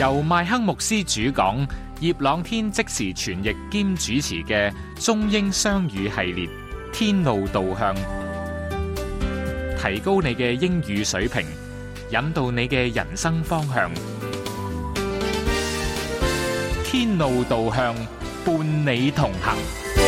由麥克牧師主講，葉朗天即時傳譯兼主持嘅中英雙語系列《天路導向》，提高你嘅英語水平，引導你嘅人生方向。天路導向，伴你同行。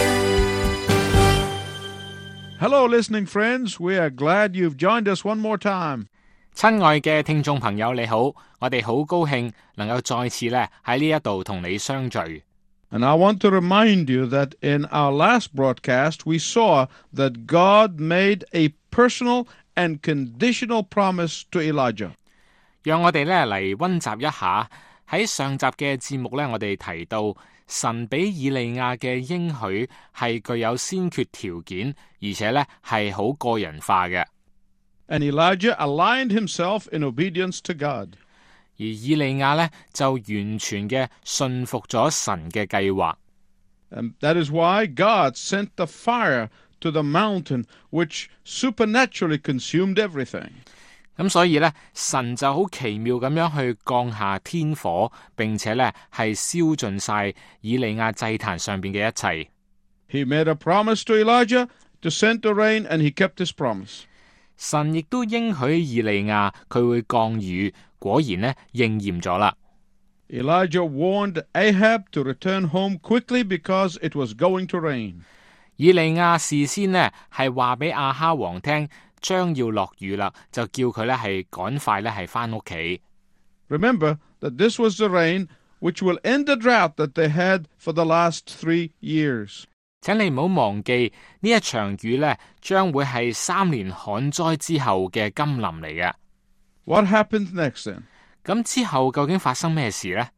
Hello, listening friends. We are glad you've joined us one more time. 親愛嘅聽眾朋友，你好，我哋好高興能夠再次咧喺呢一度同你相聚。 And I want to remind you that in our last broadcast, we saw that God made a personal and conditional promise to Elijah. 讓我哋咧嚟溫習一下喺上集嘅節目咧，我哋提到神俾以利亞嘅應許係具有先決條件，而且咧係好個人化嘅。 And Elijah aligned himself in obedience to God. 而以利亞咧就完全嘅信服咗神嘅計劃。 And that is why God sent the fire to the mountain, which supernaturally consumed everything. 咁所以咧，神就好奇妙咁樣去降下天火，並且咧係燒盡晒以利亞祭壇上邊嘅一切。 He made a promise to Elijah to send the rain, and he kept his promise. 神亦都應許以利亞佢會降雨，果然呢應驗咗啦。 Elijah warned Ahab to return home quickly because it was going to rain. 以利亞事先呢係話俾亞哈王聽，將要落雨啦，就叫佢咧係趕快咧係翻屋企。 Remember that this was the rain which will end the drought that they had for the last 3 years. 請你唔好忘記呢一場雨咧，將會係3年旱災之後嘅甘霖嚟嘅。 What happened next then? 咁之後究竟發生咩事呢？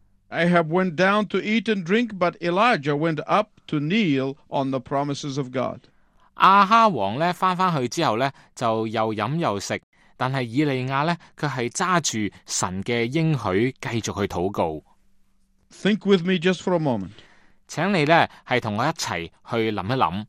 Ahab went down to eat and drink, but Elijah went up to kneel on the promises of God. 亞哈王咧翻去之後咧，就又飲又食，但係以利亞咧卻係揸住神嘅應許，繼續去禱告。 Think with me just for a moment. 請你咧係同我一齊去諗一諗。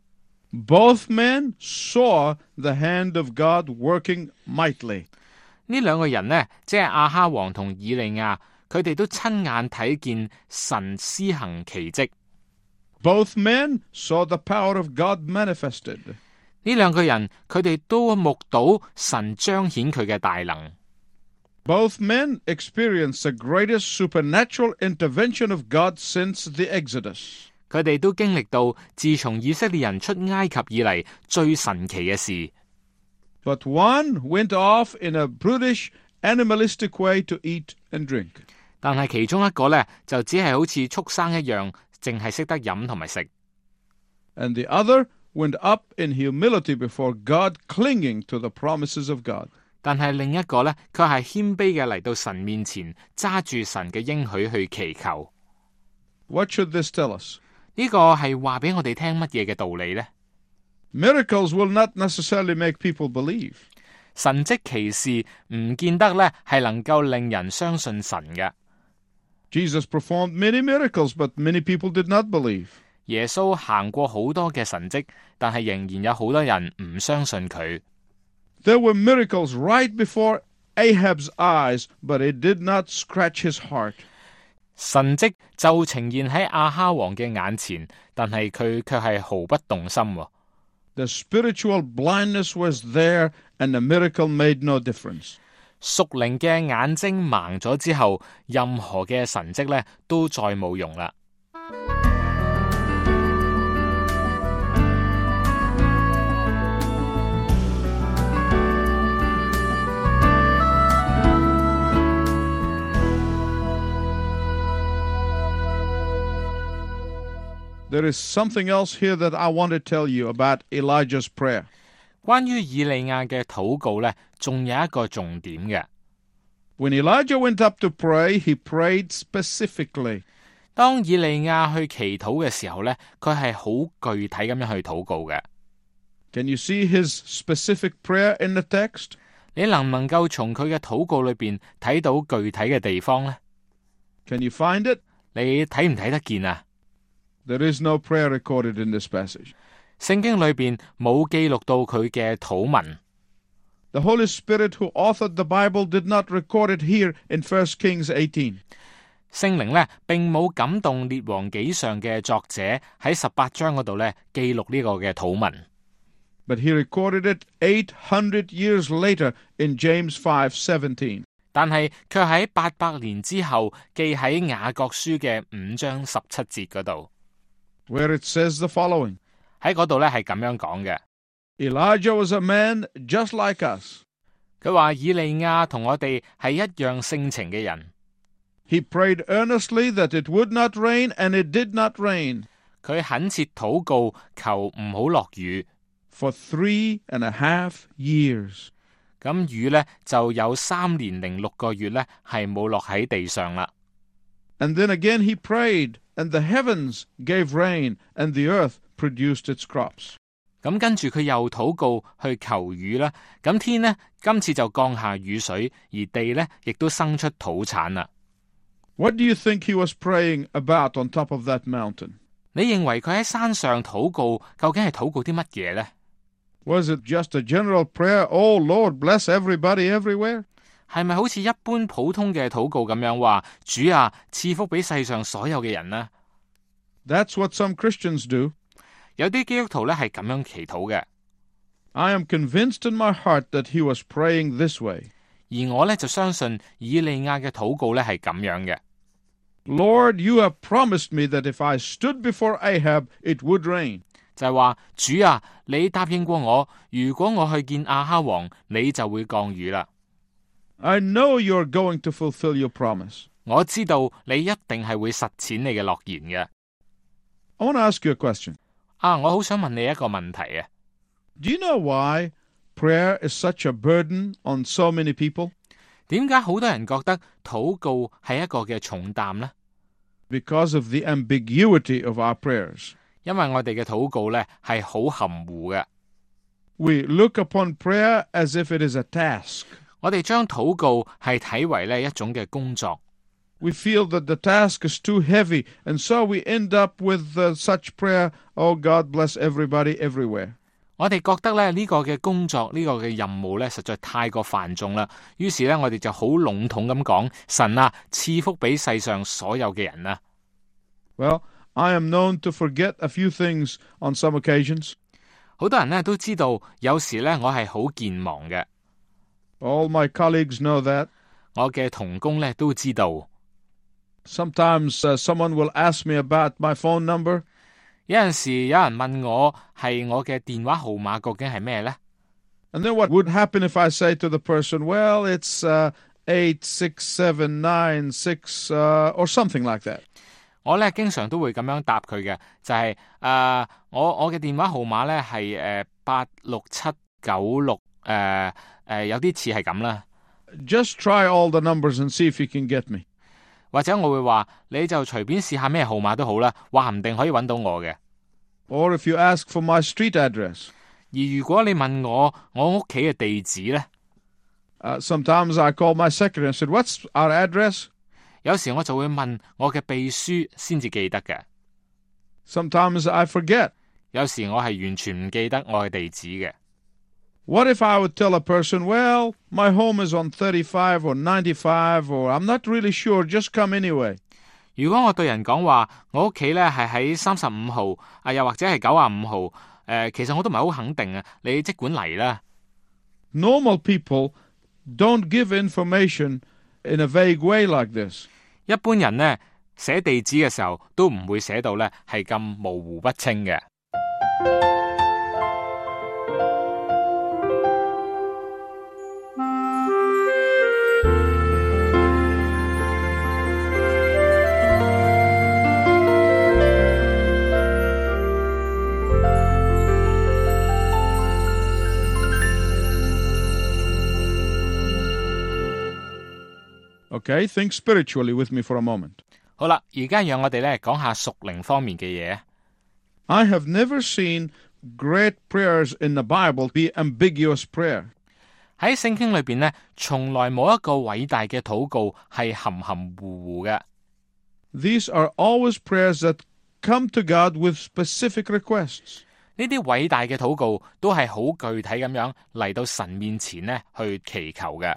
Both men saw the hand of God working mightily. 呢兩個人呢，即係亞哈王同以利亞，佢哋都親眼睇見神施行奇蹟。 Both men saw the power of God manifested. 呢兩個人，佢哋都目睹神彰顯佢嘅大能。 Both men experienced the greatest supernatural intervention of God since the Exodus. 佢哋都經歷到自從以色列人出埃及以嚟最神奇嘅事。 But one went off in a brutish, animalistic way to eat and drink. 但係其中一個呢，就只係好似畜生一樣，淨係識得飲同埋食。 And the other went up in humility before God, clinging to the promises of God. 但係另一個呢，卻係謙卑嘅嚟到神面前，揸住神嘅應許去祈求。 What should this tell us? 呢個係話俾我哋聽乜嘢嘅道理呢？ Miracles will not necessarily make people believe. 神蹟奇事唔見得呢係能夠令人相信神嘅。 Jesus performed many miracles, but many people did not believe. 耶穌行過好多嘅神蹟，但係仍然有好多人唔相信佢。 There were miracles right before Ahab's eyes, but it did not scratch his heart. 神蹟就呈現喺亞哈王嘅眼前，但係佢卻係毫不動心。 The spiritual blindness was there, and the miracle made no difference. 屬靈嘅眼睛盲咗之後，任何嘅神蹟呢都再冇用啦。 There is something else here that I want to tell you about Elijah's prayer. 關於以利亞嘅禱告呢，仲有一個重點嘅。 When Elijah went up to pray, he prayed specifically. 當以利亞去祈禱嘅時候呢，佢係好具體咁樣去禱告嘅。 Can you see his specific prayer in the text? 你能唔能夠從佢嘅禱告裏邊睇到具體嘅地方呢？ Can you find it? 你睇唔睇得見啊？ There is no prayer recorded in this passage. 聖經裏邊冇記錄到佢嘅禱文。 The Holy Spirit who authored the Bible did not record it here in 1 Kings 18. 聖靈呢並冇感動列王紀上嘅作者喺18章嗰度呢記錄呢個嘅禱文。 But he recorded it 800 years later in James 5:17. 但係卻喺800年之後記喺雅各書嘅5章17節嗰度， where it says the following. 喺嗰度呢係咁樣講嘅。 Elijah was a man just like us. 佢話以利亞同我哋係一樣性情嘅人。 He prayed earnestly that it would not rain, and it did not rain. 佢懇切禱告求唔好落雨。 For 3.5 years. 咁雨呢就有3年6個月呢係冇落喺地上啦。 And then again he prayed, and the heavens gave rain, and the earth produced its crops. 咁跟住佢又禱告去求雨啦。咁天呢今次就降下雨水，而地呢亦都生出土產啦。 What do you think he was praying about on top of that mountain? 你認為佢喺山上禱告，究竟係禱告啲乜嘢呢？ Was it just a general prayer, oh Lord, bless everybody everywhere? 係咪好似一般普通嘅禱告咁樣話，主啊，賜福俾世上所有嘅人呢？ That's what some Christians do. 有啲基督徒呢係咁樣祈禱嘅。 I am convinced in my heart that he was praying this way. 而我呢就相信以利亞嘅禱告呢係咁樣嘅。 Lord, you have promised me that if I stood before Ahab, it would rain. 就係話，主啊，你答應過我，如果我去見亞哈王，你就會降雨啦。 I know you're going to fulfill your promise. 我知道你一定係會實踐你嘅諾言嘅。 I want to ask you a question. 我好想問你一個問題啊。 Do you know why prayer is such a burden on so many people? 點解好多人覺得禱告係一個嘅重擔呢？ Because of the ambiguity of our prayers. 因為我哋嘅禱告呢係好含糊嘅。 We look upon prayer as if it is a task. 我哋將禱告係睇為呢一種嘅工作。 We feel that the task is too heavy, and so we end up with such prayer, oh God bless everybody everywhere. 我哋覺得呢個嘅工作呢個嘅任務呢實在太過繁重啦，於是呢，我哋就好籠統咁講，神啊，賜福俾世上所有嘅人啊。 Well, I am known to forget a few things on some occasions. 好多人呢都知道，有時呢我係好健忘嘅。 All my colleagues know that. 我嘅同工呢都知道。 Sometimes someone will ask me about my phone number. 有陣時有人問我係我嘅電話號碼究竟係咩呢？ And then what would happen if I say to the person, well, it's 86796 or something like that. 我呢經常都會咁樣答佢嘅，就係我嘅電話號碼呢係86796有啲似係咁啦。 Just try all the numbers and see if you can get me. 或者我會話你就隨便試下咩號碼都好啦，話唔定可以揾到我嘅。 Or if you ask for my street address. 而如果你問我屋企嘅地址呢， sometimes I call my secretary and said, what's our address? 有時我就會問我嘅秘書先至記得嘅。 Sometimes I forget. 有時我係完全唔記得我嘅地址嘅。 What if I would tell a person, well, my home is on 35 or 95 or I'm not really sure, just come anyway. 如果我對人講話，我屋企呢係喺35號，又或者係95號，其實我都唔係好肯定啊，你即管嚟啦。 Normal people don't give information in a vague way like this. 一般人呢寫地址嘅時候都唔會寫到呢係咁模糊不清嘅。 Okay, think spiritually with me for a moment. 好啦，而家讓我哋呢講下屬靈方面嘅嘢。 I have never seen great prayers in the Bible be ambiguous prayer. 喺聖經裏邊呢，從來冇一個偉大嘅禱告係含含糊糊嘅。 These are always prayers that come to God with specific requests. 呢啲偉大嘅禱告都係好具體咁樣嚟到神面前呢去祈求嘅。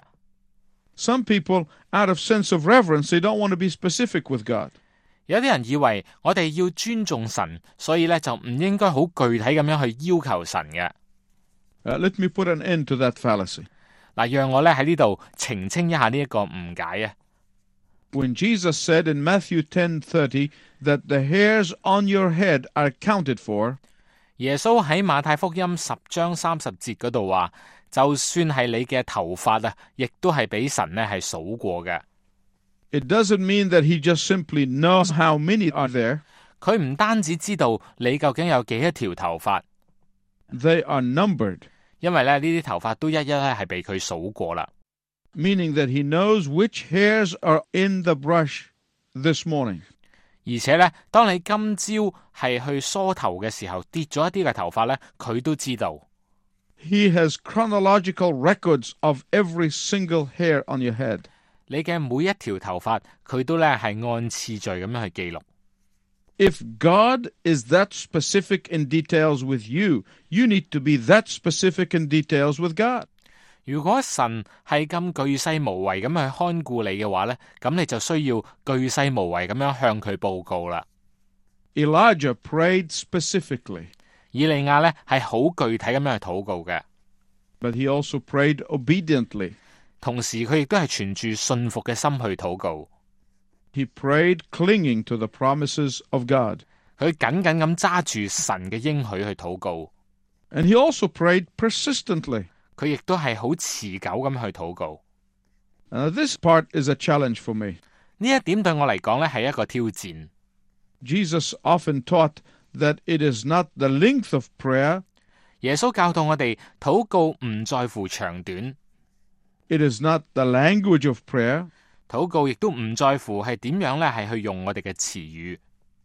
Some people, out of sense of reverence, they don't want to be specific with God. 有啲人以為我哋要尊重神，所以呢就唔應該好具體咁樣去要求神嘅。 Let me put an end to that fallacy. 嗱，讓我呢喺呢度澄清一下呢一個誤解啊。 When Jesus said in Matthew 10:30 that the hairs on your head are counted for, 耶穌喺馬太福音10章30節嗰度話，就算係你嘅頭髮啊，亦都係俾神呢係數過嘅。 it doesn't mean that he just simply knows how many are there. 佢唔單止知道你究竟有幾多條頭髮， They are numbered, 因為咧呢啲頭髮都一一咧係被佢數過啦。 meaning that he knows which hairs are in the brush this morning. 而且咧，當你今朝係去梳頭嘅時候跌咗一啲嘅頭髮咧，佢都知道。 He has chronological records of every single hair on your head. 你嘅每一條頭髮，佢都咧係按次序咁樣去記錄。 If God is that specific in details with you, you need to be that specific in details with God. 如果神係咁巨細無遺咁去看顧你嘅話咧，咁你就需要巨細無遺咁樣向佢報告啦。 Elijah prayed specifically, 以利亞咧係好具體咁樣去禱告嘅， but he also prayed obediently. 同時佢亦都係存住信服嘅心去禱告。 He prayed clinging to the promises of God. 佢緊緊咁揸住神嘅應許去禱告， And he also prayed persistently. 佢亦都係好持久咁去禱告。 This part is a challenge for me. 呢一點對我嚟講咧係一個挑戰。 Jesus often taught that it is not the length of prayer, 耶穌教導我哋禱告唔在乎長短， it is not the language of prayer, 禱告亦都唔在乎係點樣咧係去用我哋嘅詞語，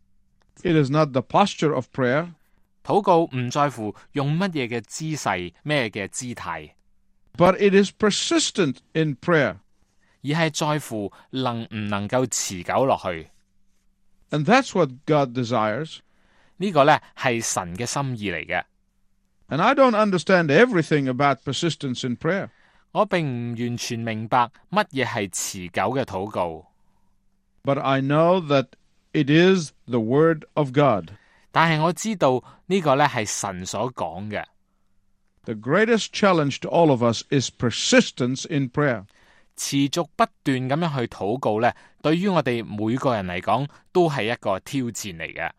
it is not the posture of prayer, 禱告唔在乎用乜嘢嘅姿勢咩嘅姿態， but it is persistent in prayer. 而係在乎能唔能夠持久落去。 And that's what God desires. 呢個咧係神嘅心意嚟嘅。 And I don't understand everything about persistence in prayer. 我並唔完全明白乜嘢係持久嘅禱告， But I know that it is the Word of God. 但係我知道呢個咧係神所講嘅。 The greatest challenge to all of us is persistence in prayer. 持續不斷咁樣去禱告咧，對於我哋每個人嚟講都係一個挑戰嚟嘅。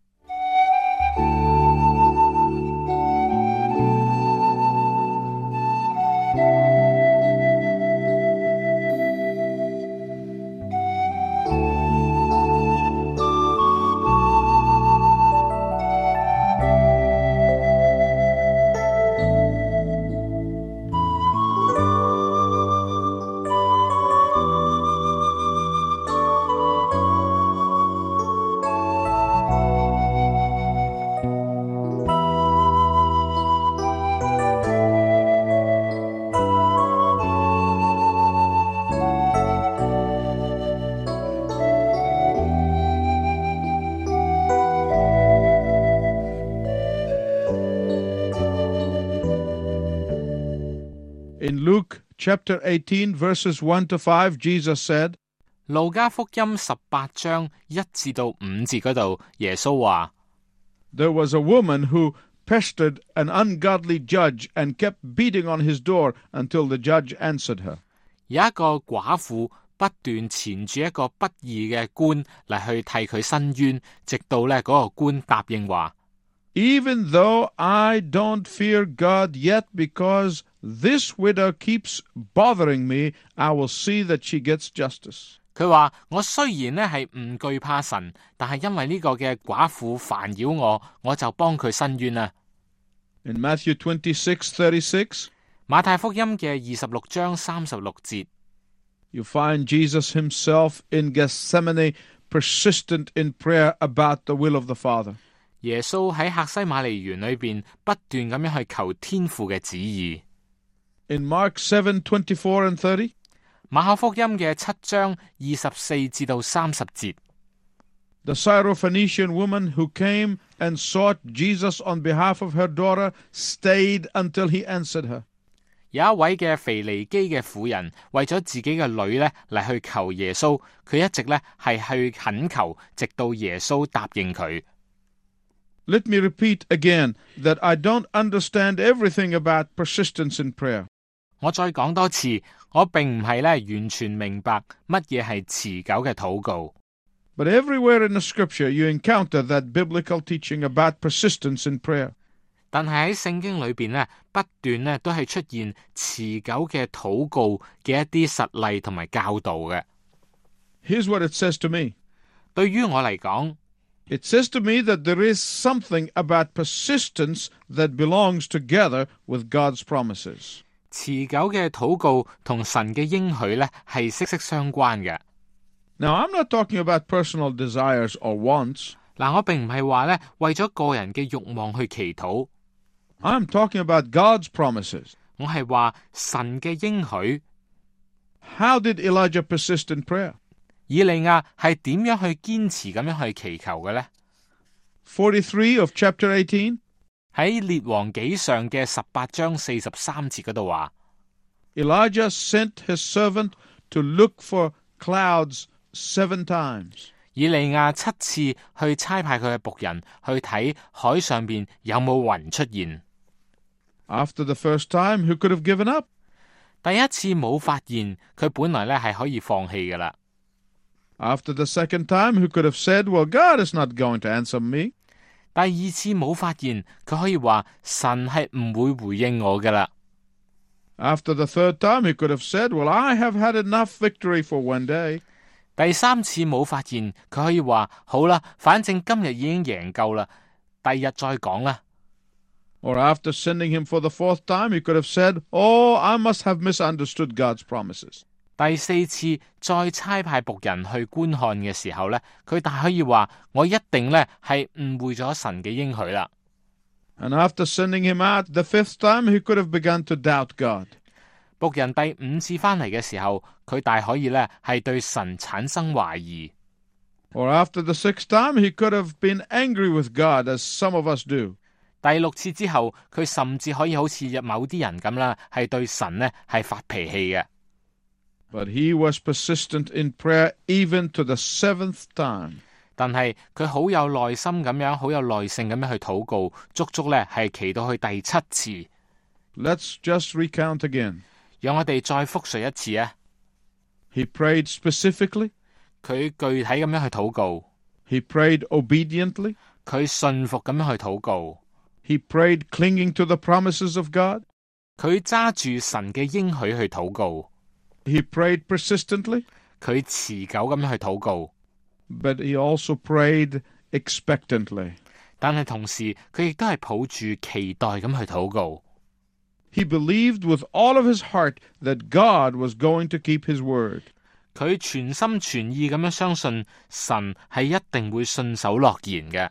In Luke chapter 18, verses 1 to 5, Jesus said, 路加福音18章1至到5節嗰度，耶穌話： There was a woman who pestered an ungodly judge and kept beating on his door until the judge answered her. 有一個寡婦不斷纏住一個不義嘅官嚟去替佢申冤，直到呢嗰個官答應話。 Even though I don't fear God yet because this widow keeps bothering me, I will see that she gets justice. 佢話：我雖然呢係唔懼怕神，但係因為呢個嘅寡婦煩擾我，我就幫佢申冤啦。 In Matthew 26:36, 馬太福音嘅26章36節， you find Jesus himself in Gethsemane persistent in prayer about the will of the Father. 耶穌喺客西馬尼園裏邊不斷咁樣去求天父嘅旨意。 In Mark 7:24 and 30, 馬可福音嘅7章24至到30節， The Syrophoenician woman who came and sought Jesus on behalf of her daughter stayed until he answered her. 有一位嘅腓尼基嘅婦人為咗自己嘅女咧嚟去求耶穌，佢一直咧係去懇求，直到耶穌答應佢。 Let me repeat again that I don't understand everything about persistence in prayer. 我再講多次，我並唔係咧完全明白乜嘢係持久嘅禱告。 But everywhere in the scripture you encounter that biblical teaching about persistence in prayer. 但係喺聖經裏邊咧，不斷咧都係出現持久嘅禱告嘅一啲實例同埋教導嘅。 Here's what it says to me. 對於我嚟講， It says to me that there is something about persistence that belongs together with God's promises. 持久嘅禱告同神嘅應許咧係息息相關嘅。 Now, I'm not talking about personal desires or wants. 嗱，我並唔係話咧為咗個人嘅慾望去祈禱， I'm talking about God's promises. 我係話神嘅應許。 How did Elijah persist in prayer? 以利亞係點樣去堅持咁樣去祈求嘅呢？ 43 of chapter 18. 喺列王紀上嘅18章43節嗰度話， Elijah sent his servant to look for clouds 7 times. 以利亞7次去差派佢嘅僕人去睇海上邊有冇雲出現。 After the first time, he could have given up. 第一次冇發現，佢本來咧係可以放棄噶啦。 After the second time, he could have said, well, God is not going to answer me. 第二次冇發現，佢可以話神係唔會回應我噶啦。 After the third time, he could have said, well, I have had enough victory for one day. 第三次冇發現，佢可以話好啦，反正今日已經贏夠啦，第二日再講啦。 Or after sending him for the fourth time, he could have said, oh, I must have misunderstood God's promises. 第四次再差派僕人去觀看嘅時候呢，佢大可以話我一定呢係誤會咗神嘅應許啦。 And after sending him out the fifth time, he could have begun to doubt God. 僕人第5次翻嚟嘅時候，佢大可以呢係對神產生懷疑。 Or after the sixth time, he could have been angry with God, as some of us do. 第6次之後，佢甚至可以好似某啲人咁啦，係對神呢係發脾氣嘅。 But he was persistent in prayer even to the 7th time. 但係佢好有耐心咁樣，好有耐性咁樣去禱告，足足呢係祈到去第7次。 Let's just recount again. 讓我哋再複述一次啊！ He prayed specifically. 佢具體咁樣去禱告， He prayed obediently. 佢信服咁樣去禱告， He prayed clinging to the promises of God. 佢揸住神嘅應許去禱告， He prayed persistently. 佢持久咁樣去禱告。 But he also prayed expectantly. 但係同時佢亦都係抱住期待咁去禱告。 He believed with all of his heart that God was going to keep his word. 佢全心全意咁樣相信神係一定會信守諾言嘅。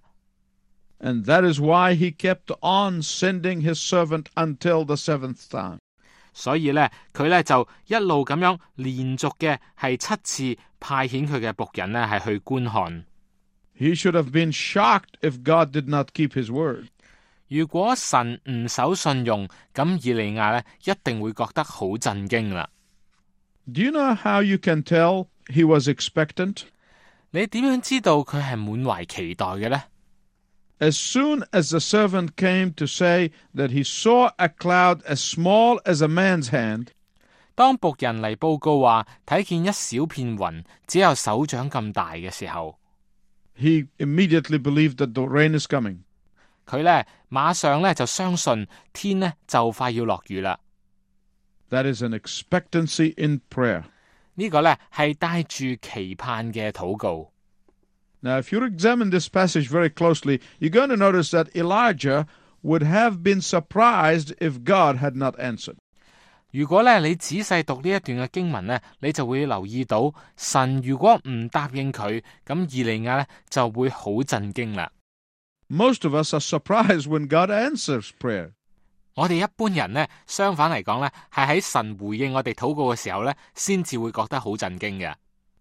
And that is why he kept on sending his servant until the 7th time. 所以呢，佢呢就一路咁樣連續嘅係7次派遣佢嘅僕人呢係去觀看。 He should have been shocked if God did not keep his word. 如果神唔守信用，咁以利亞呢一定會覺得好震驚啦。 Do you know how you can tell he was expectant? 你點樣知道佢係滿懷期待嘅呢？ As soon as the servant came to say that he saw a cloud as small as a man's hand, 當僕人嚟報告話睇見一小片雲只有手掌咁大嘅時候， he immediately believed that the rain is coming. 佢呢馬上呢就相信天呢就快要落雨啦。 That is an expectancy in prayer. 呢個呢係帶住期盼嘅禱告。 Now, if you examine this passage very closely, you're going to notice that Elijah would have been surprised if God had not answered. 如果呢你仔細讀呢一段嘅經文呢，你就會留意到神如果唔答應佢，咁以利亞呢就會好震驚啦。 Most of us are surprised when God answers prayer. 我哋一般人呢，相反嚟講呢，係喺神回應我哋禱告嘅時候呢，先至會覺得好震驚嘅。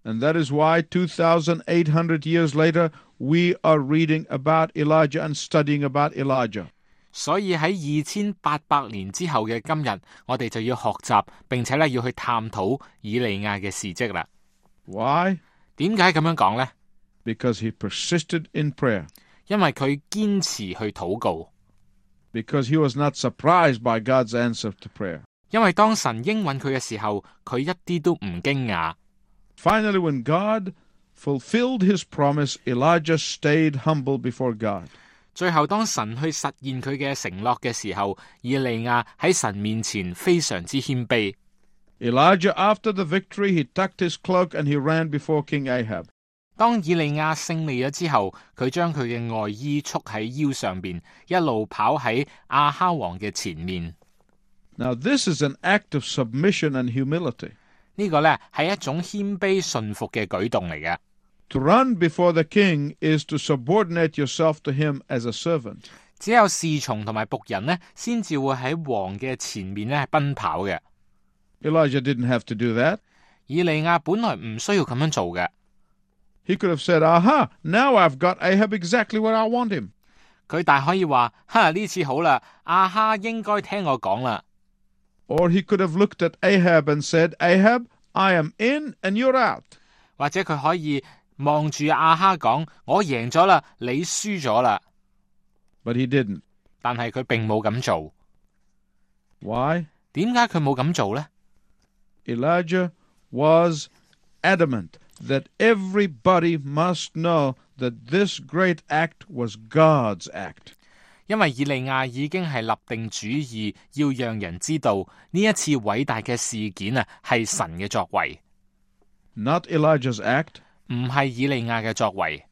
And that is why 2,800 years later, we are reading about Elijah and studying about Elijah. 所以喺2800年之後嘅今日，我哋就要學習並且要去探討以利亞嘅事蹟啦。 Why? 點解咁樣講呢？ Because he persisted in prayer. 因為佢堅持去禱告。 Because he was not surprised by God's answer to prayer. 因為當神應允佢嘅時候，佢一啲都唔驚訝。 Finally, when God fulfilled his promise, Elijah stayed humble before God. 最後當神去實現佢嘅承諾嘅時候，以利亞喺神面前非常之謙卑。 Elijah, after the victory, he tucked his cloak and he ran before King Ahab. 當以利亞勝利咗之後，佢將佢嘅外衣束喺腰上邊，一路跑喺亞哈王嘅前面。 Now, this is an act of submission and humility. 呢個呢係一種謙卑順服嘅舉動嚟嘅。 To run before the king is to subordinate yourself to him as a servant. 只有侍從同埋僕人呢，先至會喺王嘅前面呢奔跑嘅。 Elijah didn't have to do that. 以利亞本來唔需要咁樣做嘅。 He could have said, "Aha, now I've got Ahab exactly where I want him." 佢大可以話：呢次好啦，亞哈應該聽我講啦。 Or he could have looked at Ahab and said, "Ahab, I am in and you're out." 或者佢可以望住亞哈講：我贏咗啦，你輸咗啦。 But he didn't. 但係佢並冇咁做。 Why? 點解佢冇咁做呢？ Elijah was adamant that everybody must know that this great act was God's act. 因為以利亞已經係立定主意，要讓人知道呢一次偉大嘅事件係神嘅作為， Not Elijah's act. 唔係以利亞嘅作為。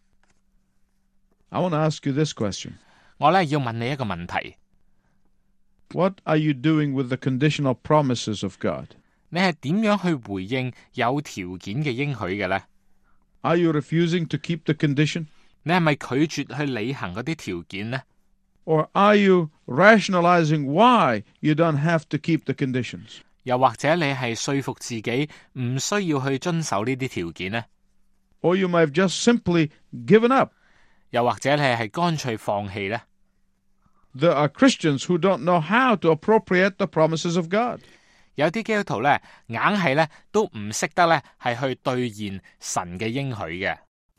I want to ask you this question. 我要問你一個問題： What are you doing with the conditional promises of God? 你係點樣去回應有條件嘅應許嘅呢？ Are you refusing to keep the condition? 你係咪拒絕去履行嗰啲條件呢？ Or are you rationalizing why you don't have to keep the conditions? 又或者你係說服自己唔需要去遵守呢啲條件呢？ Or you may have just simply given up. 又或者你係乾脆放棄呢？ There are Christians who don't know how to appropriate the promises of God. 有啲基督徒硬係都唔識得係去兌現神嘅應許嘅。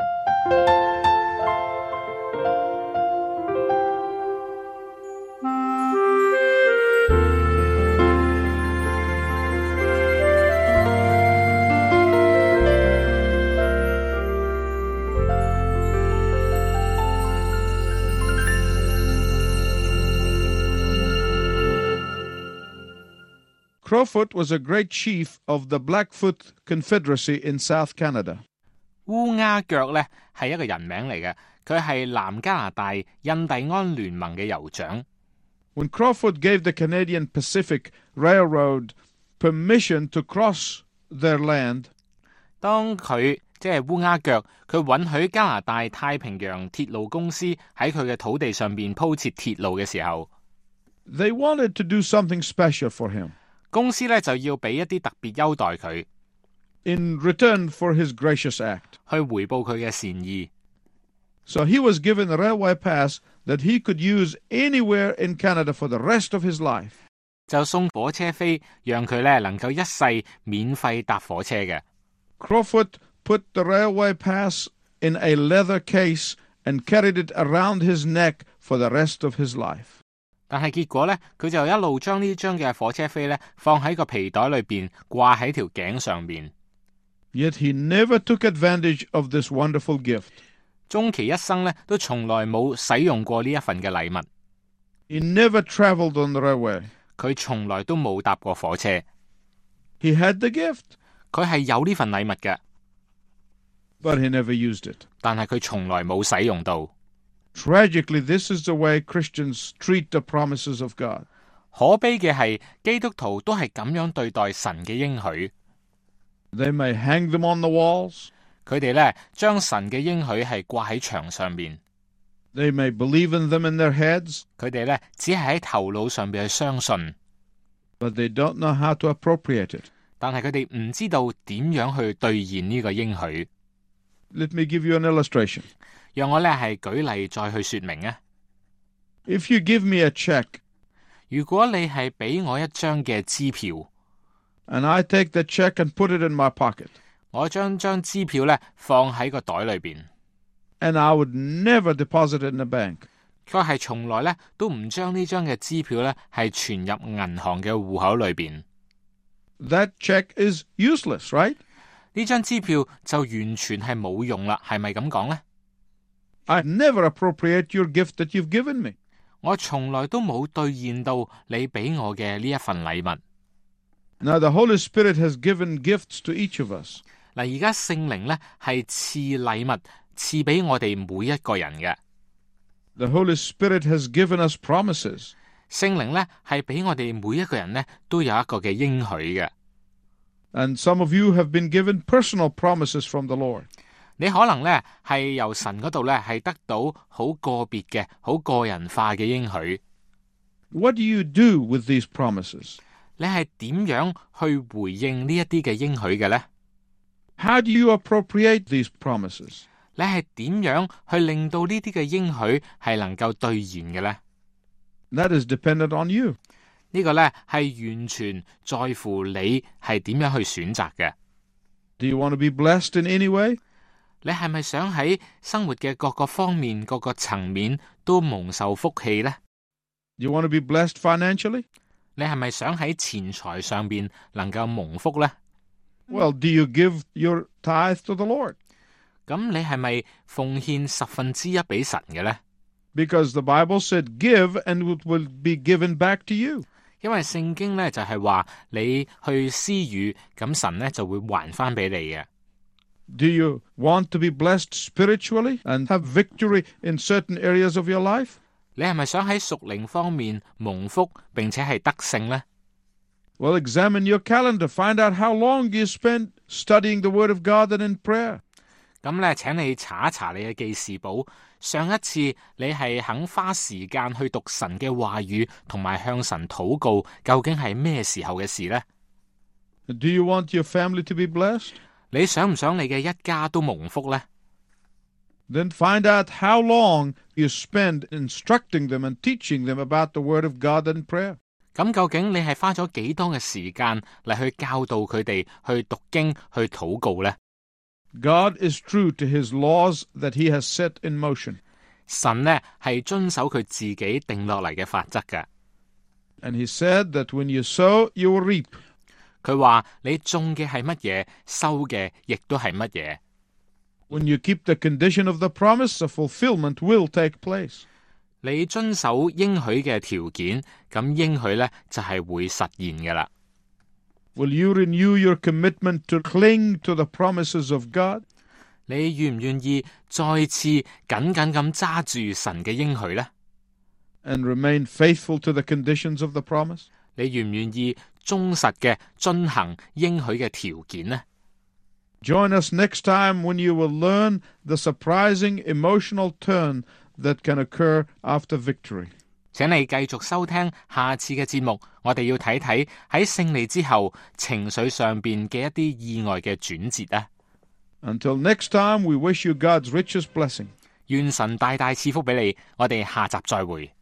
Crowfoot was a great chief of the Blackfoot Confederacy in South Canada. 烏鴉腳係一個人名嚟嘅，佢係南加拿大印第安聯盟嘅酋長。 When Crowfoot gave the Canadian Pacific Railroad permission to cross their land, 當佢即係烏鴉腳，佢允許加拿大太平洋鐵路公司喺佢嘅土地上邊鋪設鐵路嘅時候， they wanted to do something special for him. 公司就要俾一啲特別優待佢， in return for his gracious act. 去回報佢嘅善意。 So he was given a railway pass that he could use anywhere in Canada for the rest of his life. 就送火車飛，讓佢能夠一世免費搭火車嘅。 Crowfoot put the railway pass in a leather case and carried it around his neck for the rest of his life. 但係結果佢就一路將呢張嘅火車飛放喺個皮袋裏邊，掛喺條頸上邊。 Yet he never took advantage of this wonderful gift. 終其一生都從來冇使用過呢一份嘅禮物。 He never traveled on the railway. 佢從來都冇搭過火車。 He had the gift, 佢係有呢份禮物嘅， but he never used it. 但係佢從來冇使用到。 Tragically, this is the way Christians treat the promises of God. 可悲嘅係，基督徒都係咁樣對待神嘅應許。 They may hang them on the walls. 佢哋將神嘅應許係掛喺牆上邊。 They may believe in them in their heads. 佢哋只係喺頭腦上邊去相信， But they don't know how to appropriate it. 但係佢哋唔知道點樣去兌現呢個應許。 Let me give you an illustration. 讓我咧係舉例再去說明啊。 If you give me a check 如果你係俾我一張嘅支票， and I take the check and put it in my pocket, 我將張支票咧放喺個袋裏邊， and I would never deposit it in the bank, 佢係從來咧都唔將呢張嘅支票咧係存入銀行嘅戶口裏邊， that check is useless, right? 呢張支票就完全係冇用啦，係咪咁講呢？ I never appropriate your gift that you've given me. 我從來都冇兌現到你俾我嘅呢一份禮物。 Now, the Holy Spirit has given gifts to each of us. 嗱，而家聖靈咧係賜禮物賜俾我哋每一個人嘅。 The Holy Spirit has given us promises. 聖靈咧係俾我哋每一個人咧都有一個嘅應許嘅。 And some of you have been given personal promises from the Lord. 你可能咧係由神嗰度咧係得到好個別嘅、好個人化嘅應許。 What do you do with these promises? 你係點樣去回應呢一啲嘅應許嘅呢？ How do you appropriate these promises? 你係點樣去令到呢啲嘅應許係能夠兌現嘅呢？ That is dependent on you. 呢個咧係完全在乎你係點樣去選擇嘅。 Do you want to be blessed in any way? 你係咪想喺生活嘅各個方面、各個層面都蒙受福氣呢？ Do you want to be blessed financially? 你係咪想喺錢財上邊能夠蒙福呢？ Well, do you give your tithe to the Lord? 咁你係咪奉獻1/10俾神嘅呢？ Because the Bible said, give and it will be given back to you. 因為聖經咧就係話你去施予，咁神咧就會還翻俾你嘅。 Do you want to be blessed spiritually and have victory in certain areas of your life? 你係咪想喺屬靈方面蒙福，並且係得勝呢？ Well, examine your calendar. Find out how long you spend studying the Word of God and in prayer. 咁咧，請你查一查你嘅記事簿。上一次你係肯花時間去讀神嘅話語，同埋向神禱告，究竟係咩時候嘅事呢？ Do you want your family to be blessed? 你想唔想你嘅一家都蒙福呢？ Then find out how long you spend instructing them and teaching them about the Word of God and prayer. 咁究竟你係花咗幾多嘅時間嚟去教導佢哋去讀經、去禱告呢？ God is true to his laws that he has set in motion. 神呢係遵守佢自己定落嚟嘅法則嘅。 And he said that when you sow, you will reap. 佢話你種嘅係乜嘢，收嘅亦都係乜嘢。 When you keep the condition of the promise, the fulfillment will take place. 你遵守應許嘅條件，咁應許呢就係會實現嘅啦。 Will you renew your commitment to cling to the promises of God? 你願唔願意再次緊緊咁揸住神嘅應許呢？ And remain faithful to the conditions of the promise? 你願唔願意忠實嘅遵行應許嘅條件呢？ Join us next time when you will learn the surprising emotional turn that can occur after victory. 請你繼續收聽下次嘅節目，我哋要睇睇喺勝利之後情緒上邊嘅一啲意外嘅轉折啊！ Until next time, we wish you God's richest blessing. 願神大大賜福俾你，我哋下集再會。